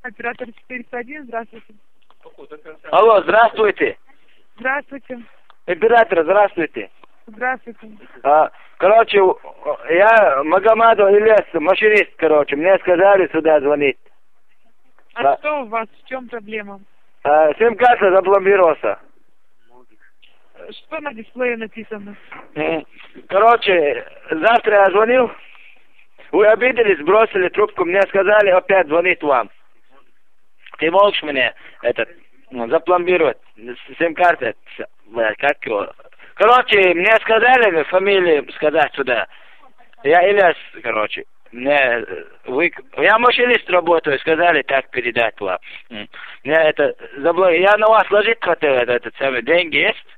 Оператор 401, здравствуйте. Алло, здравствуйте. Здравствуйте. Оператор, здравствуйте. Здравствуйте. Короче, я Магомадов Ильяс, машинист, короче. Мне сказали сюда звонить. А что у вас? В чем проблема? Сим-карта запломбировался. Что на дисплее написано? Короче, завтра я звонил. Вы обиделись, бросили трубку. Мне сказали опять звонить вам. Ты можешь мне запломбировать сим-карты? Как его? Короче, мне сказали фамилию сказать сюда. Я Ильяс, короче. Я машинист работаю, сказали так передать вам. Я на вас ложить хотел, этот самый, деньги есть?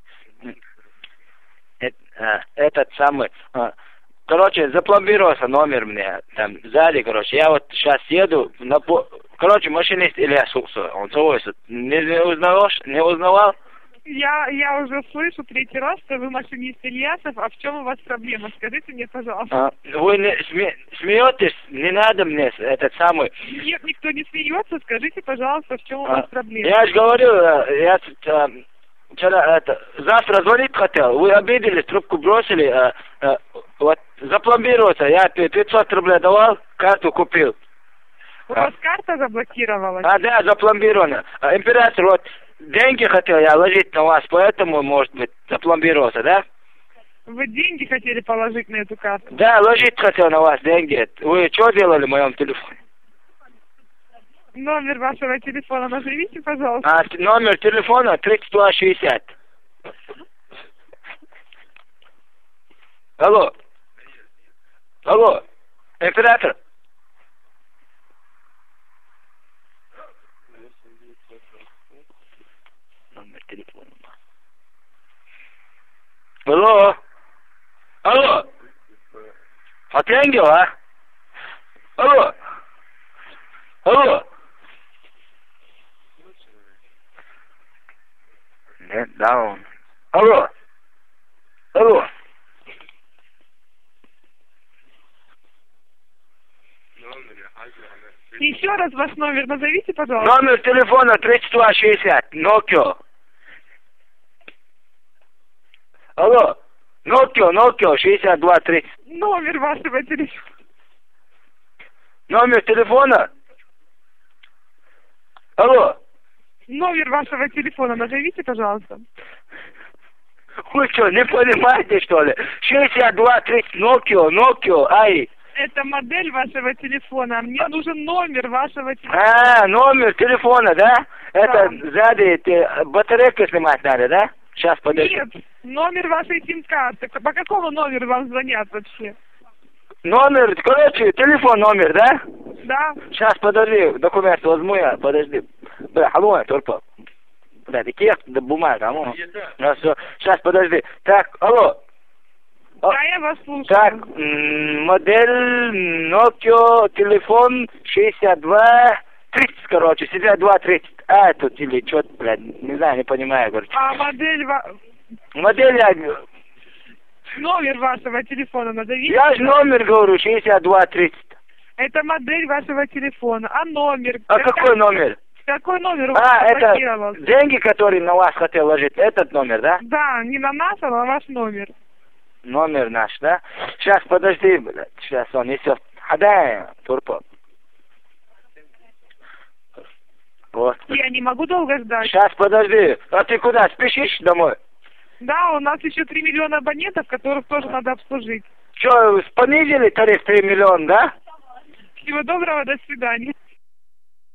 Этот самый. Короче, запломбировался номер мне там сзади, короче. Я вот сейчас еду, короче, машинист Ильяс Хуксо. Он свой, не узнавал? Я уже слышу третий раз, что вы машинист Ильясов. А в чем у вас проблема? Скажите мне, пожалуйста. Вы смеетесь? Не надо мне этот самый. Нет, никто не смеется. Скажите, пожалуйста, в чем у вас проблема? Я же говорю, я вчера завтра звонить хотел. Вы обиделись, трубку бросили. Вот запломбировался. Я 500 рублей давал, карту купил. У вас карта заблокировалась? Да, запломбирована. Император, вот деньги хотел я ложить на вас, поэтому, может быть, запломбировался, да? Вы деньги хотели положить на эту карту? Да, ложить хотел на вас деньги. Вы что делали в моем телефоне? Номер вашего телефона назовите, пожалуйста. Номер телефона 3260. Алло. Алло. Император. Номер телефона. Алло. Алло. Отъянгел, а? Алло. Алло. Нет, даун. Алло. Алло. Еще раз ваш номер назовите, пожалуйста. Номер телефона 3260. Nokia. Алло. Nokia 6230. Номер вашего телефона. Номер телефона? Алло. Номер вашего телефона назовите, пожалуйста. Вы что, не понимаете, что ли? 6230 Nokia, ай. Это модель вашего телефона. Мне нужен номер вашего телефона. Номер телефона, да? Это сзади батарейку снимать надо, да? Сейчас, подожди. Нет, номер вашей сим-карты. По какому номеру вам звонят вообще? Номер, короче, телефон номер, да? Да. Сейчас, подожди, документ возьму я, подожди. Бля, алло, только. Подожди, кек, да бумага, алло. Сейчас, подожди. Так, алло. Да, я вас слушаю. Так, модель Nokia, телефон 6230, короче, 6230. Тут или что-то, блядь, не знаю, не понимаю, короче. А модель... Модель я... Номер вашего телефона назовите. Я же номер говорю, 6230. Это модель вашего телефона. А номер? Какой номер? Какой номер у вас это деньги, которые на вас хотел ложить, этот номер, да? Да, не на нас, а на ваш номер. Номер наш, да? Сейчас, подожди, блядь, сейчас он несет. Да, турпо. Вот. Я не могу долго ждать. Сейчас, подожди. А ты куда, спешишь домой? Да, у нас еще 3 миллиона абонентов, которых тоже надо обслужить. Что, понизили тариф 3 миллиона, да? Всего доброго, до свидания.